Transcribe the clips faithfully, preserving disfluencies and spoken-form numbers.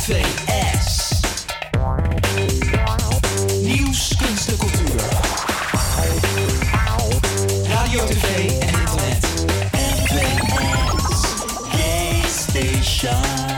twee S. Nieuws, kunst en cultuur. Radio, tv en internet. N twee S. K-Station.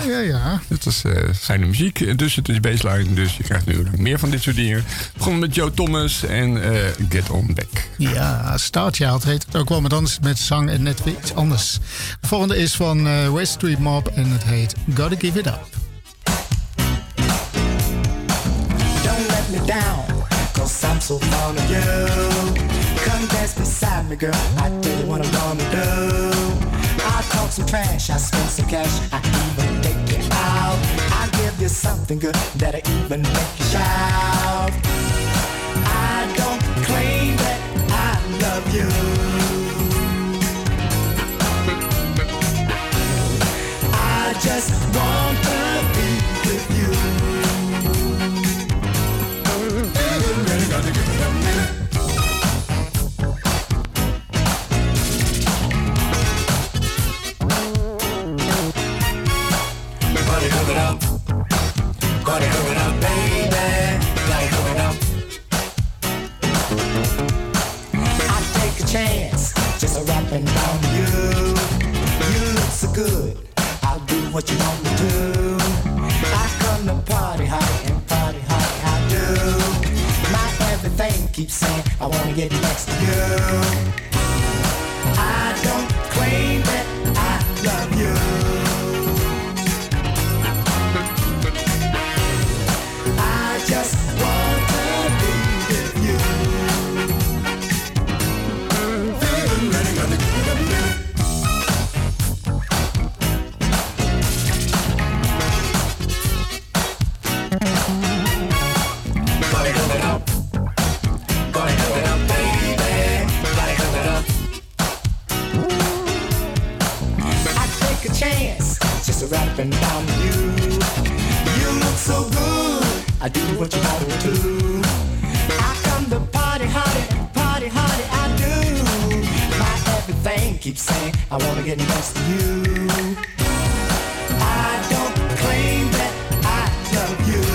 ja, ja. Het was uh, fijne muziek. Dus het is baseline, dus je krijgt nu meer van dit soort dingen. Begonnen met Joe Thomas en uh, Get On Back. Ja, Star Child heet het ook wel, maar dan is het met zang en net weer iets anders. De volgende is van uh, West Street Mob en het heet Gotta Give It Up. Don't let me down, cause I'm so fond of you. Come dance beside me, girl, I tell you what I'm gonna do. I'll talk some trash, I'll spend some cash, I even take you out. I'll give you something good that'll even make you shout. I don't claim that I love you. I just want to be with you. Really got to give it a minute. Gotta give it up. Gotta give it up, baby. Gotta give it up. I take a chance, just rapping down you. You look so good, I'll do what you want me to. I come to party hard and party hard, I do. My everything keeps saying I wanna get next to you. I don't claim that I love you. I just want to be with you. Feeling ready, gotta give it a minute. Gotta give it up. Gotta give it up, baby. Gotta give it up. I take a chance, just rapping down to you. You look so good, I do what you want me to. I come to party hardy, party hardy, I do. My everything keeps saying I wanna get next to you. I don't claim that I love you.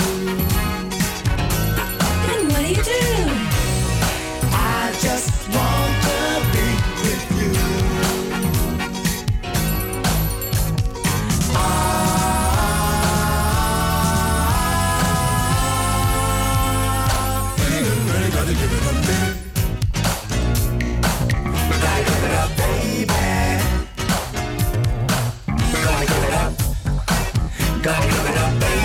Then what do you do? I just want to be with you. Gotta give it up, baby. Gotta give it up, baby. Gotta give it up. Gotta give it up, baby.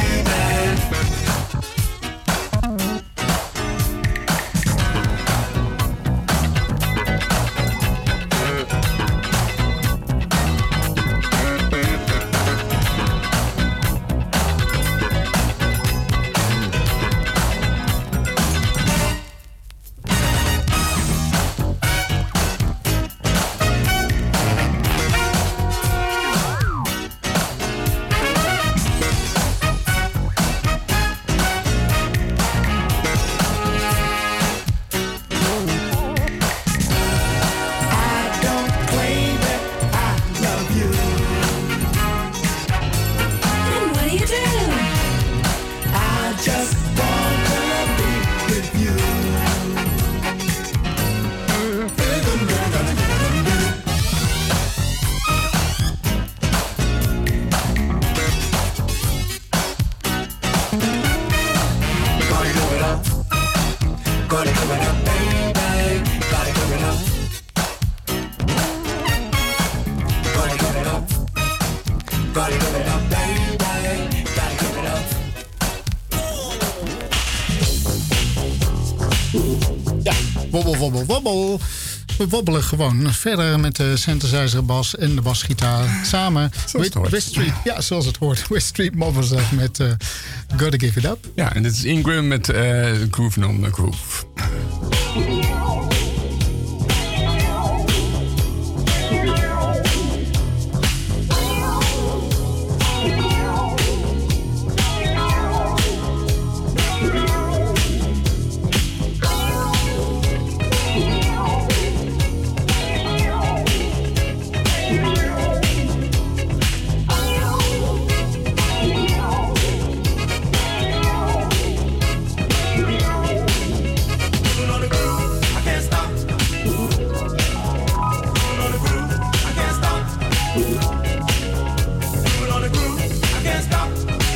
Wobbel, wobbel, wobbel. We wobbelen gewoon verder met de synthesizer bas en de basgitaar samen. West, West Street, ja, zoals het hoort. West Street Mob was dat met uh, Gotta Give It Up. Ja, en dit is Ingram met uh, Groove on the Groove. Moving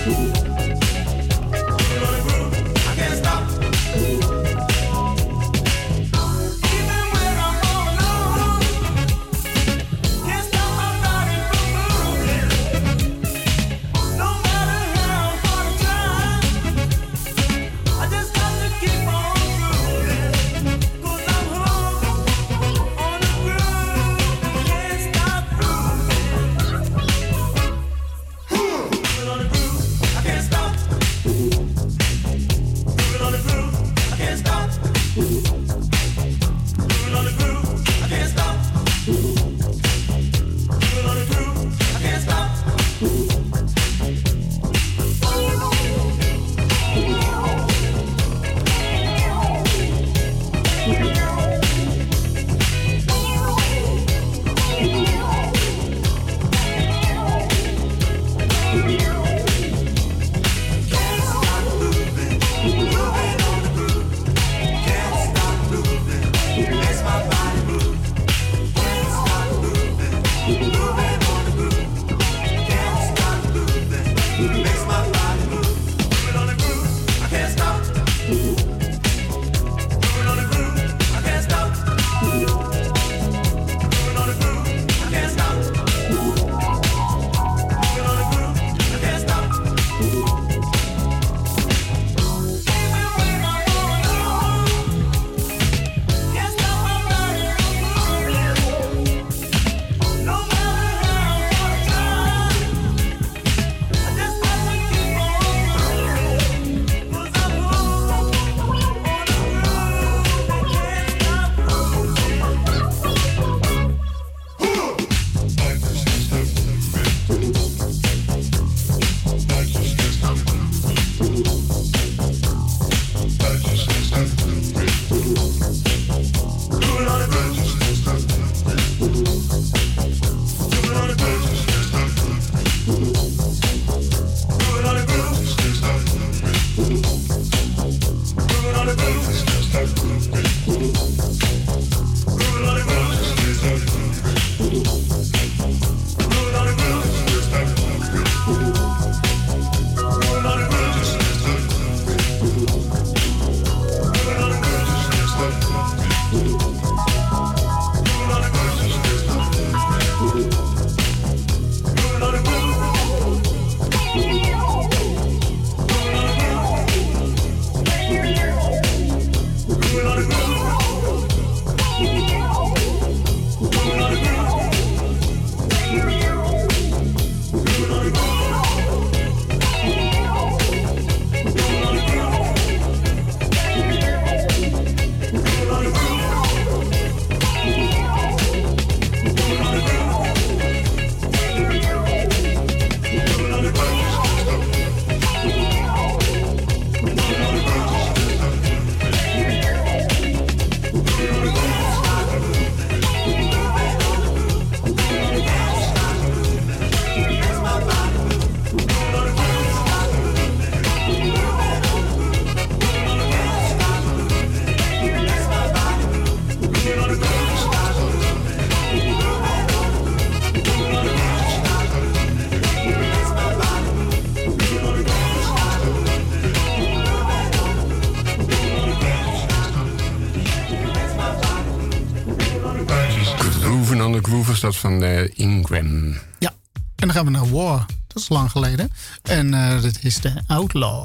Was dat van uh, Ingram? Ja, en dan gaan we naar War. Dat is lang geleden. En uh, dat is de Outlaw.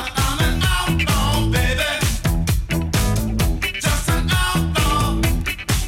Just an outlaw.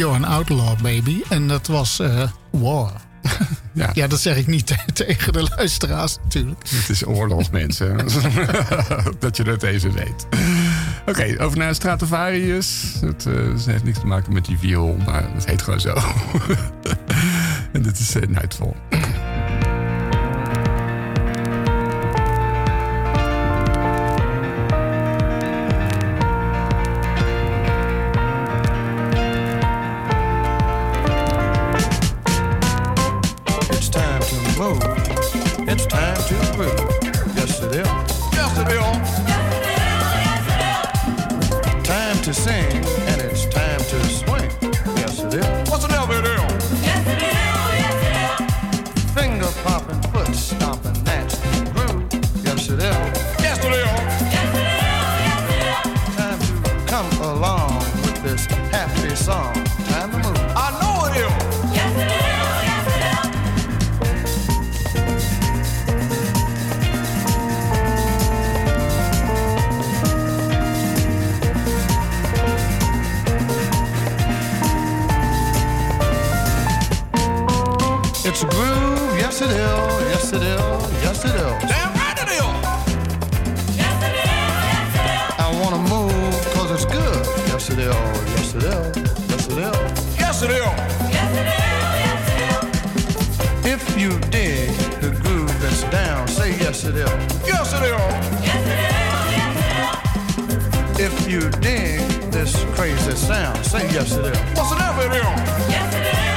You're an Outlaw Baby. En dat was uh, War. Ja. ja, dat zeg ik niet te- tegen de luisteraars natuurlijk. Het is oorlog, mensen. Dat je dat even weet. Oké, okay, over naar Stratovarius. Het, uh, het heeft niks te maken met die viool, maar het heet gewoon zo. En dit is uh, Nightfall. It's time to groove. Yes, it is. Yes, it is. Time to sing, and it's time to swing. Yes, it is. What's the devil do? Yes, it is. Yes, it is. Finger popping, foot stomping, that's the groove. Yes, it is. Yes, it is. Yes, it is. Yes, it is. Time to come along with this happy song. Time to move. I know it is. Yes, it is. It's a groove, yes it is, yes it is, yes it is. Damn right it is. Yes it is, yes it is. I wanna move cause it's good. Yes it is, yes it is, yes it is. Yes it is. Yes it is, yes it is. If you dig the groove that's down, say yes it is. Yes it is. Yes it is, yes it is. If you dig this crazy sound, say yes it is. What's the name of it is? Yes it is.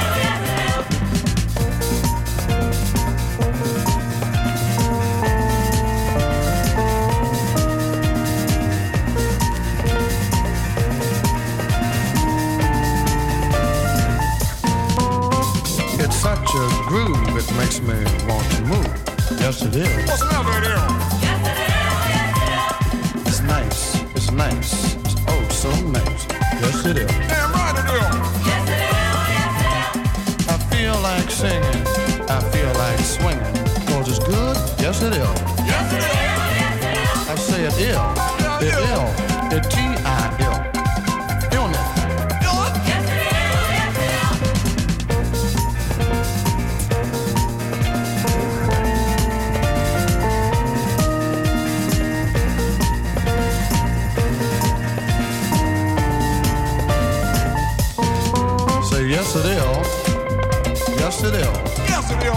Such a groove, it makes me want to move. Yes, it is. What's the matter with you? Yes, it is. Yes, it is. It's nice. It's nice. It's oh so nice. Yes, it is. Damn right it is. Yes, it is. Yes, it is. I feel like singing. I feel like swinging. Cause it's good. Yes, it is. Yes, it is. Yes, it is. I say it is. Yeah, it is. It T I L. Illness. Yes, it is. Yes, it is. Yes, it is.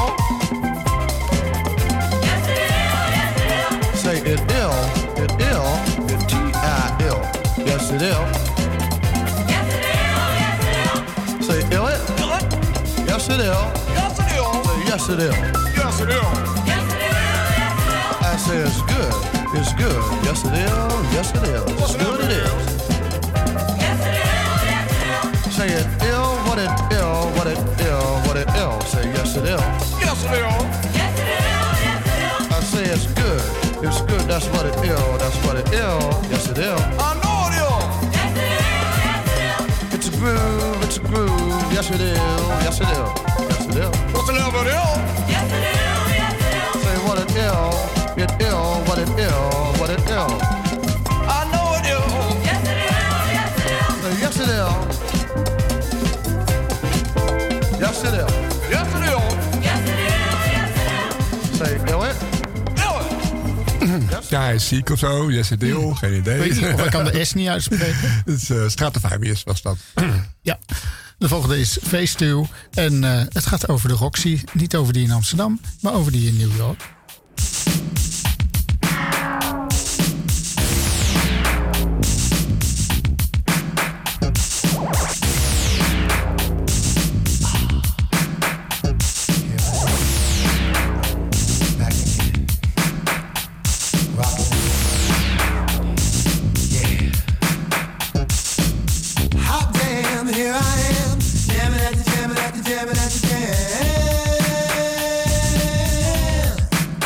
Yes, it is. Yes, it is. Say it ill. It ill. It T I L. Yes, it is. Yes, it is. Yes, it is. Say ill it. Ill it. Yes, it is. Yes, it is. Say yes, it is. Yes, it is. Yes, it is. Yes, it is. I say it's good. It's good. Yes, it is. Yes, it is. It's good. It is. Yes, it is. Yes, it is. Say it ill. What it ill, what it ill, what it ill. Say yes it ill. Yes it ill. Yes it ill, yes it ill. I say it's good, it's good, that's what it ill, that's what it ill. Yes it ill. I know it ill. Yes it ill, yes it ill. It's a groove, it's a groove. Yes it ill, yes it ill. Yes it ill. What's the ill but ill? Yes it ill, yes it ill. Say what it ill, it ill, what it ill, what it ill. I know it ill. Yes it ill, yes it ill. Say yes it ill. Yes it is. Yes it is. Yes it is. Yes it is. Say, ill it? Ill it. Ja, hij is ziek of zo. Yes it is. Geen idee. Weet je, of ik kan de S niet uitspreken. Het is uh, Stratovarius was dat. Ja. De volgende is Feestuw. En uh, het gaat over de Roxy. Niet over die in Amsterdam, maar over die in New York. Jamming at the jam.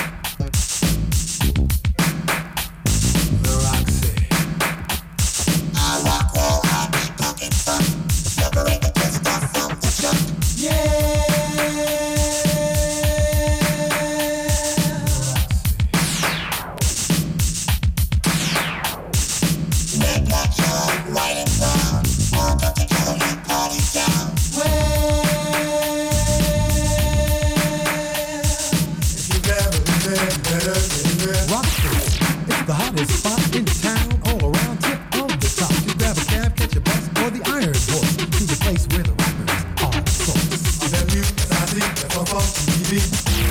Rockford, it's the hottest spot in town, all around tip of the top. You grab a cab, catch a bus, or the Iron Horse to the place where the rappers are the source. F U S I C F O F O T V.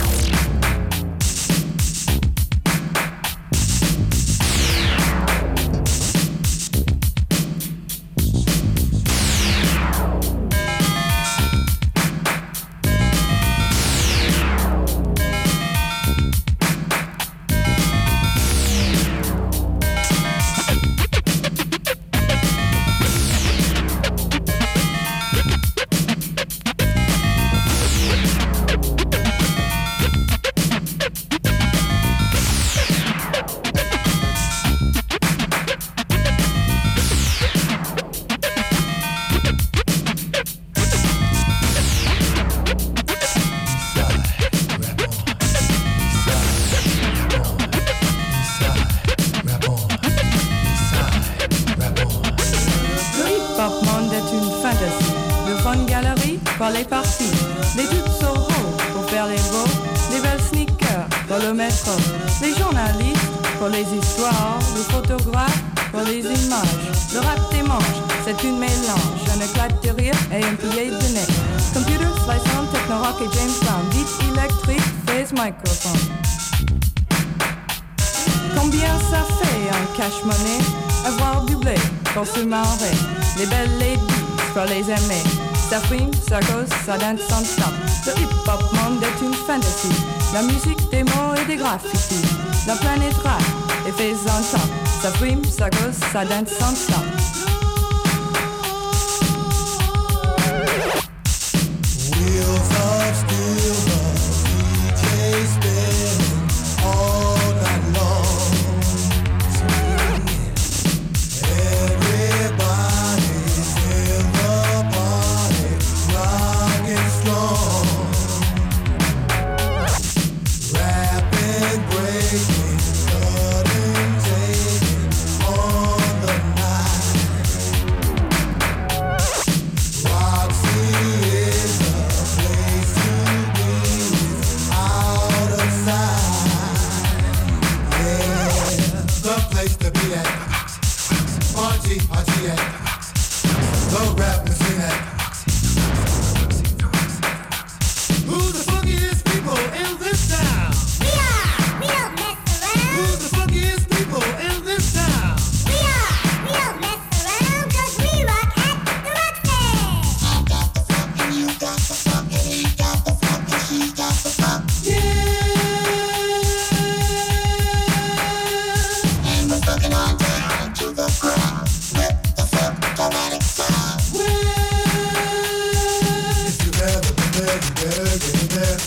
Les belles ladies, faut les aimer. Ça frime, ça cause, ça dance sans stop. Le hip-hop monde est une fantasy. La musique des mots et des graffitis. La planète rap est faite en top. Ça frime, ça cause, ça dance sans stop. Wheels of steel, the D J spinning all night long. Everybody's in the party, rocking strong. Rapping, breaking, cutting, taking on the night. Roxy is the place to be, out of sight. Yeah, the place to be at. Party, party at. The rap machine at. Who's the funkiest people in this town? We are, we don't mess around. Who's the funkiest people in this town? We are, we don't mess around, 'cause we rock at the Roxy. I got the funk and you got the funk and he got the funk and she got the funk. And we're fucking on down to the ground with the funk-o-matic sound. If you've ever been there, you better get there.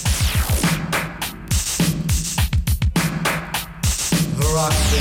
The Roxy.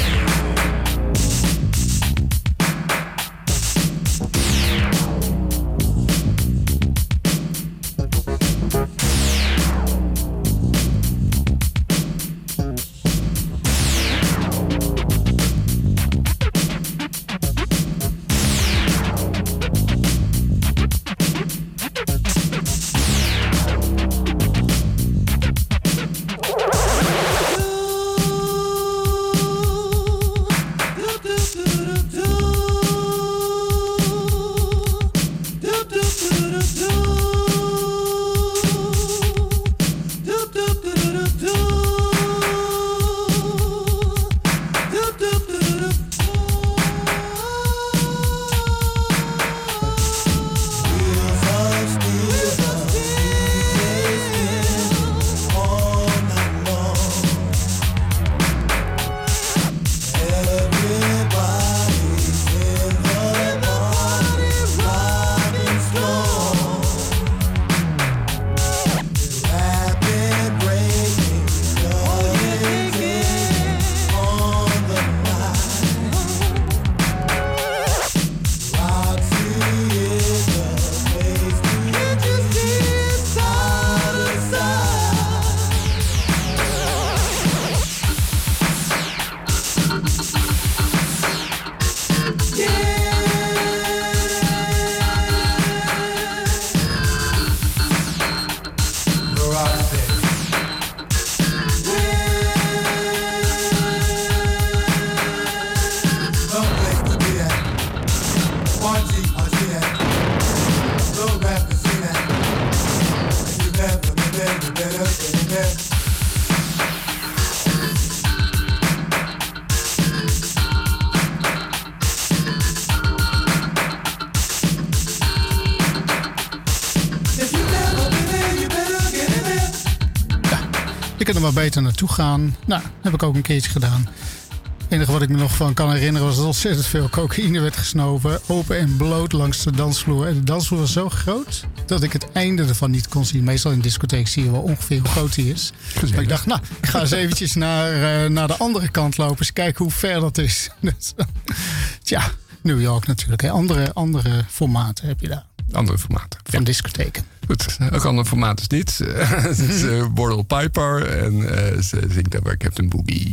ik er maar beter naartoe gaan. Nou, heb ik ook een keertje gedaan. Het enige wat ik me nog van kan herinneren was dat er ontzettend veel cocaïne werd gesnoven. Open en bloot langs de dansvloer. En de dansvloer was zo groot dat ik het einde ervan niet kon zien. Meestal in discotheek zie je wel ongeveer hoe groot die is. Maar ik dacht, nou, ik ga eens eventjes naar, uh, naar de andere kant lopen. Eens kijken hoe ver dat is. Dus, tja, New York natuurlijk. Hè. Andere, andere formaten heb je daar. Andere formaten. Van discotheken. Goed, ook andere formaten is niet. Het is uh, Bordel Piper en uh, ze zingt daarbij Captain Boogie.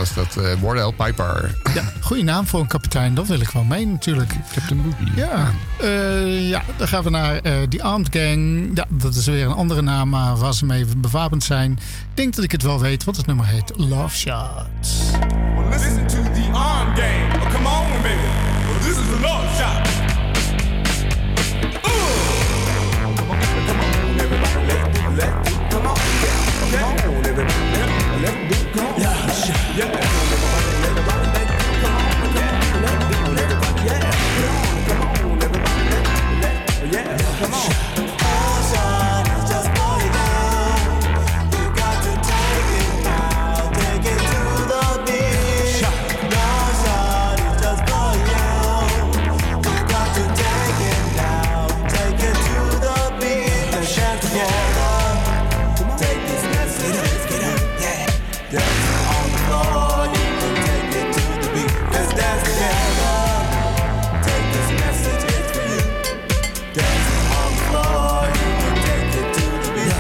was dat uh, Wardell Piper. Ja, goede naam voor een kapitein. Dat wil ik wel mee natuurlijk. Captain Boogie. Ja, uh, ja dan gaan we naar uh, The Armed Gang. Ja, dat is weer een andere naam, maar waar ze mee bewapend zijn. Ik denk dat ik het wel weet, want het nummer heet Love Shots. Well, listen to The Armed Gang. Oh, come on, baby. Well, this is a love shot. Let it come on, yeah. Come on, everybody, let it go. Yeah, yeah. Everybody, let it come on, yeah. Let it go, everybody, yeah. Come on, everybody, let it, yeah. Come on. Awesome, it's just for you. You got to take it now, take it to the beat. Awesome, it's just for you. You got to take it now, take it to the beat. And shout together. Dance on the floor, you can take it to the beat. Let's dance together. Take this message, it's for you. Dancing on the floor, you can take it to the beat.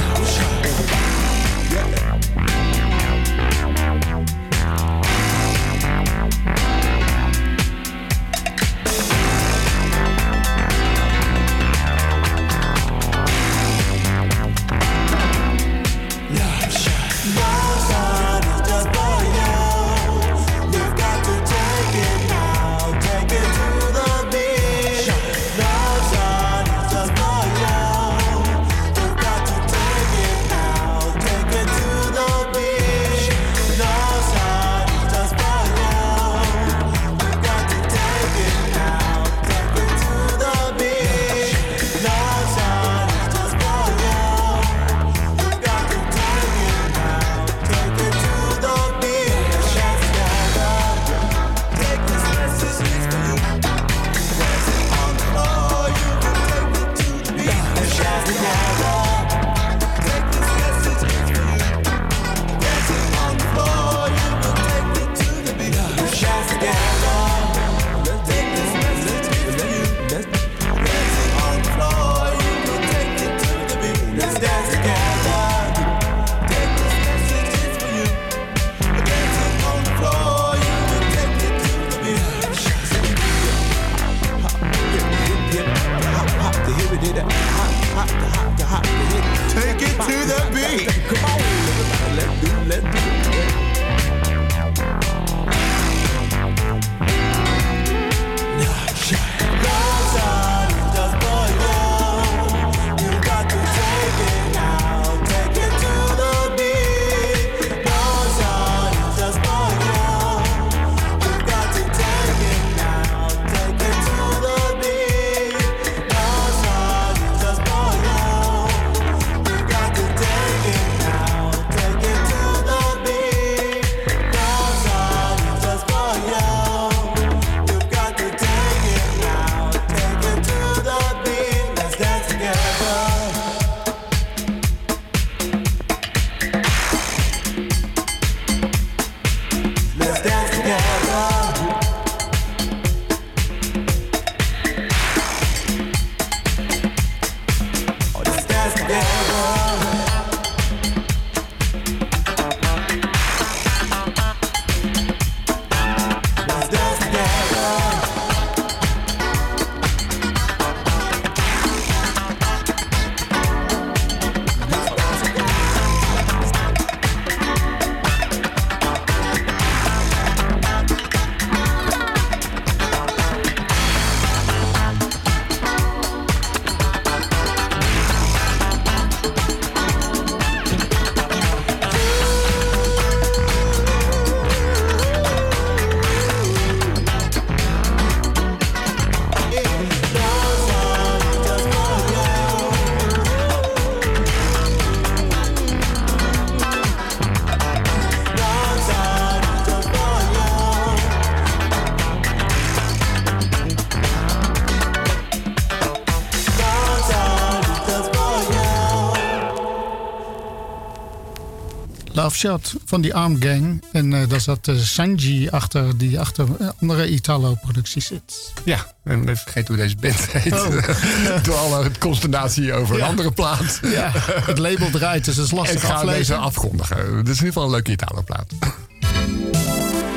Love Shot van die Armed Gang. En uh, daar zat uh, Sanji achter, die achter uh, andere Italo-productie zit. Ja, en even vergeten hoe deze band heet. Oh. Door alle consternatie over ja. een andere plaat. Ja, het label draait, dus het is lastig aflezen. Ik ga aflezen. deze afkondigen. Dit is in ieder geval een leuke Italo-plaat.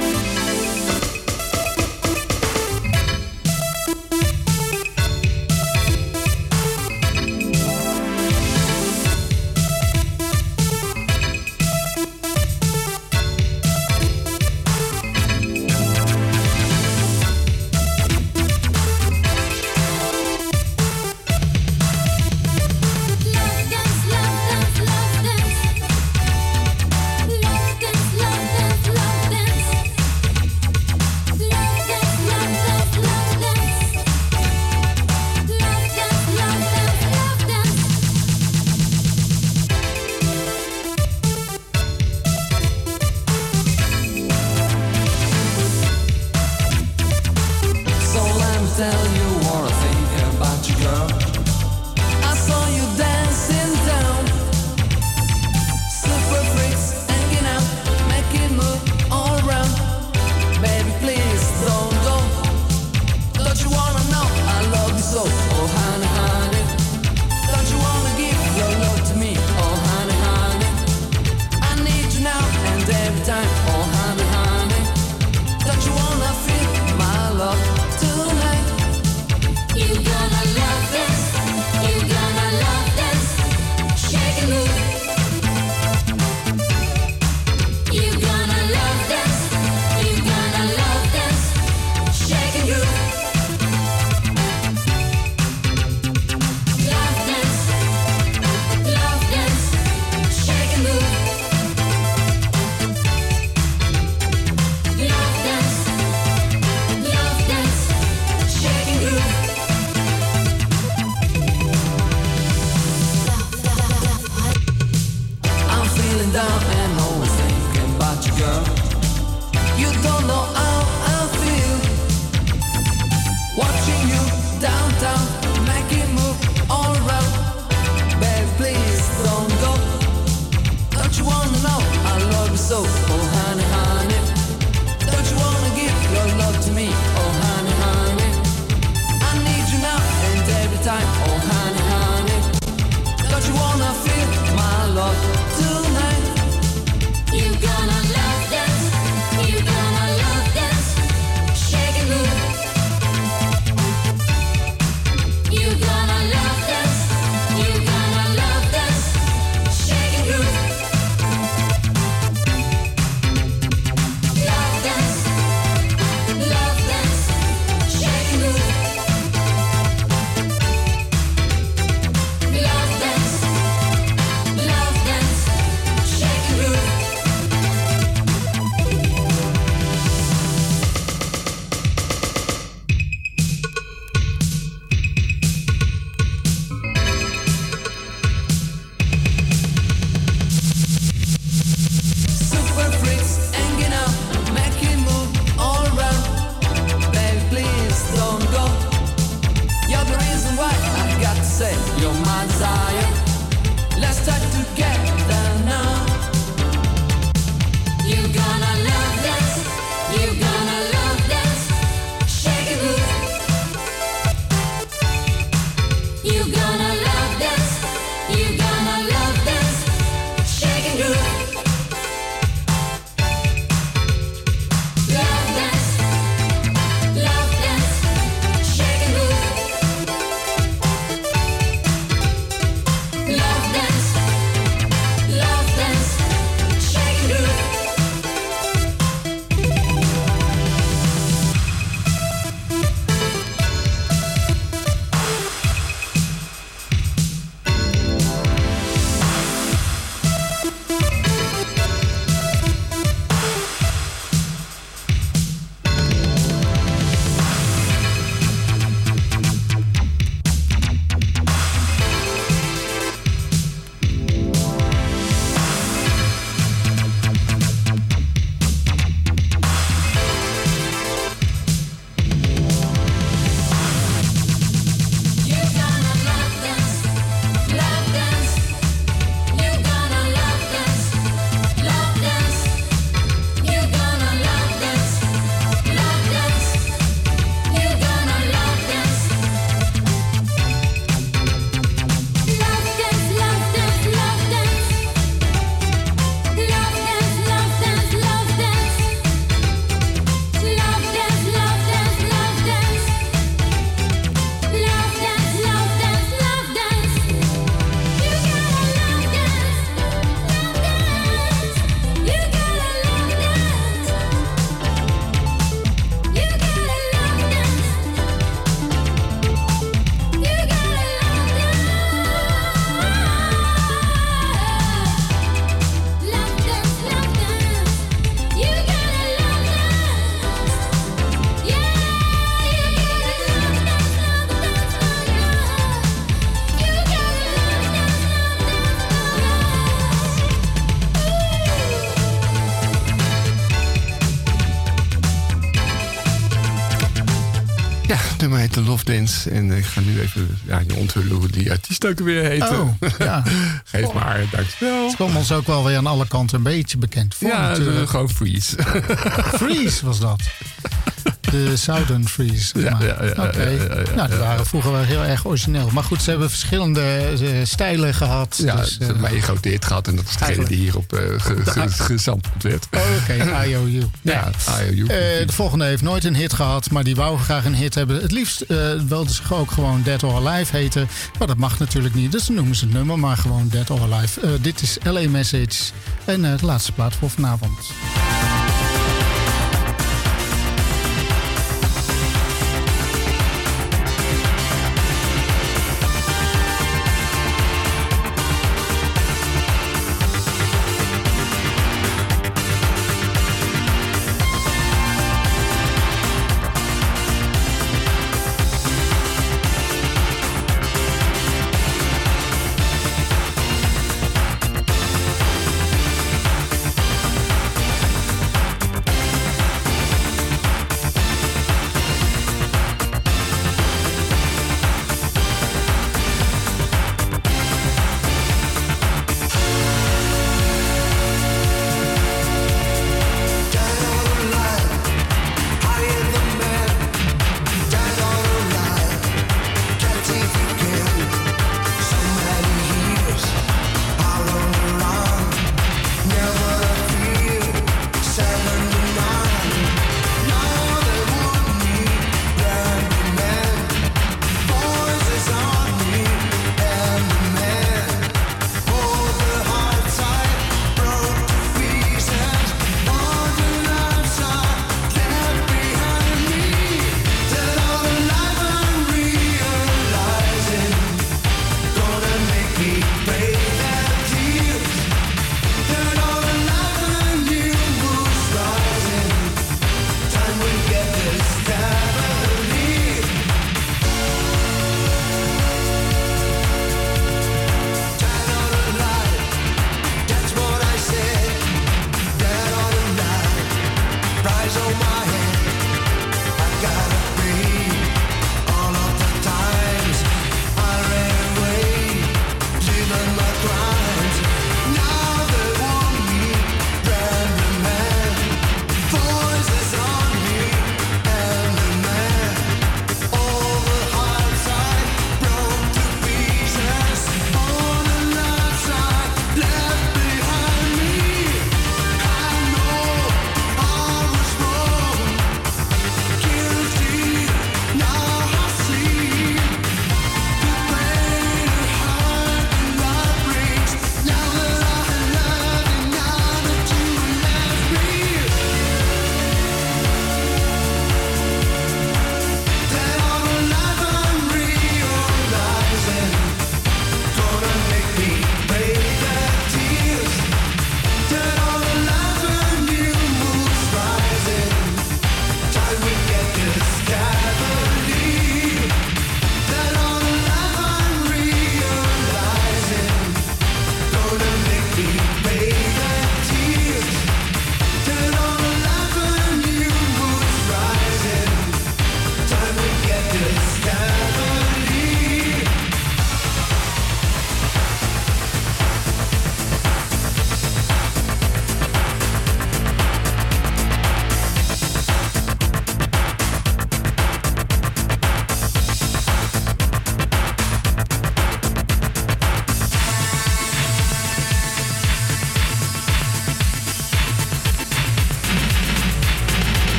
Love Dance. En ik ga nu even ja, je onthullen hoe die artiest ook weer heet. Oh, ja. Geef Oh. maar, dankjewel. Het kwam ons ook wel weer aan alle kanten een beetje bekend voor. Ja, natuurlijk. de, gewoon Freeze. Freeze was dat. De Southern Freeze. Zeg Ja, maar. ja, ja, Oké. ja, ja, ja, Nou, die ja. waren vroeger wel heel erg origineel. Maar goed, ze hebben verschillende eh, stijlen gehad. Ja, dus, ze eh, hebben mij een groot hit gehad. En dat is degene die hierop uh, ge, ge, gesampled werd. oh, Oké, I O U. Ja, I O U. Eh, de volgende heeft nooit een hit gehad, maar die wou graag een hit hebben. Het liefst uh, wilden ze ook gewoon Dead or Alive heten. Maar dat mag natuurlijk niet, dus dan noemen ze het nummer maar gewoon Dead or Alive. Uh, dit is L A Message en uh, de laatste plaat voor vanavond. Thank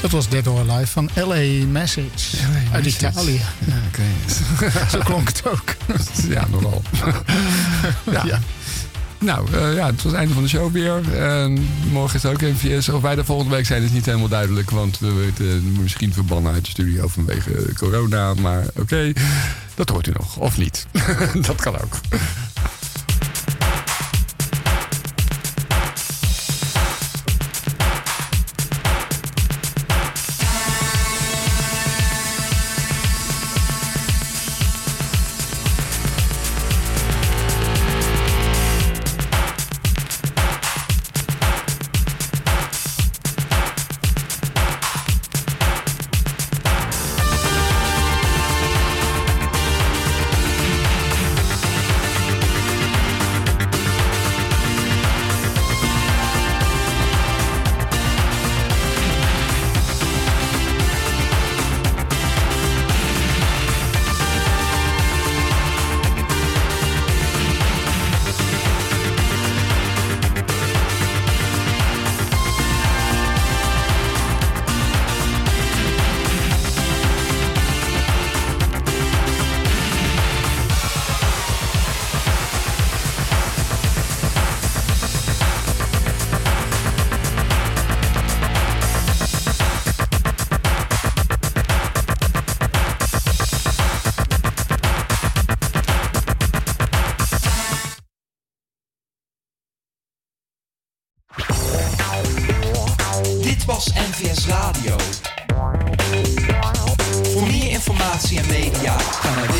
Dat was Dead or Alive van L A Message. L A uit Message. Italië. Ja, oké. Zo klonk het ook. Ja, nogal. ja. Ja. Nou, uh, ja, het was het einde van de show weer. En morgen is het ook M V S. Of wij de volgende week zijn is niet helemaal duidelijk. Want we worden misschien verbannen uit de studio vanwege corona. Maar oké, okay, dat hoort u nog. Of niet. Dat kan ook. Dit was N V S Radio. Voor meer informatie en media ga naar